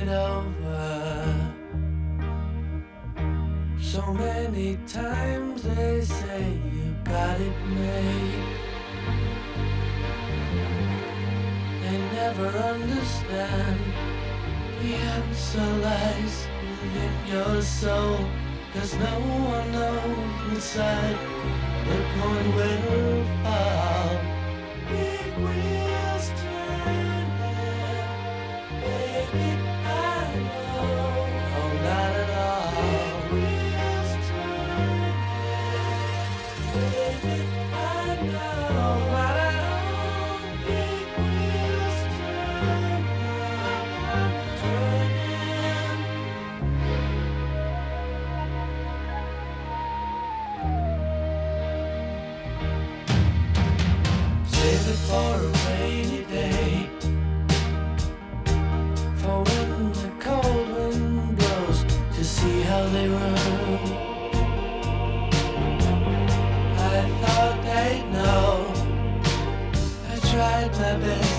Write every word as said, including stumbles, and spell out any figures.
it over. So many times they say you got it made. They never understand the answer lies within your soul. Cause no one knows inside the coin will fall. Big wheels turning, baby, I know. Oh, not at all. Big wheels turning, baby, I know. Oh, not at all. Big wheels turning, turning. Save it for a rainy day, for when the cold wind blows, to see how they run. I thought they'd know. I tried my best.